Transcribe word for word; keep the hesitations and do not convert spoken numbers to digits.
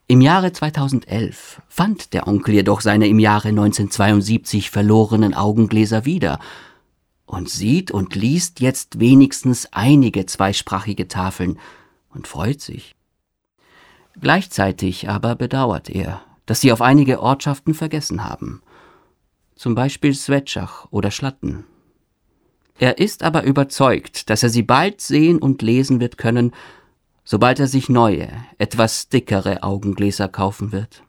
Im Jahre zweitausendelf fand der Onkel jedoch seine im Jahre neunzehnhundertzweiundsiebzig verlorenen Augengläser wieder und sieht und liest jetzt wenigstens einige zweisprachige Tafeln und freut sich. Gleichzeitig aber bedauert er, dass sie auf einige Ortschaften vergessen haben, zum Beispiel Svetschach oder Schlatten. Er ist aber überzeugt, dass er sie bald sehen und lesen wird können, sobald er sich neue, etwas dickere Augengläser kaufen wird.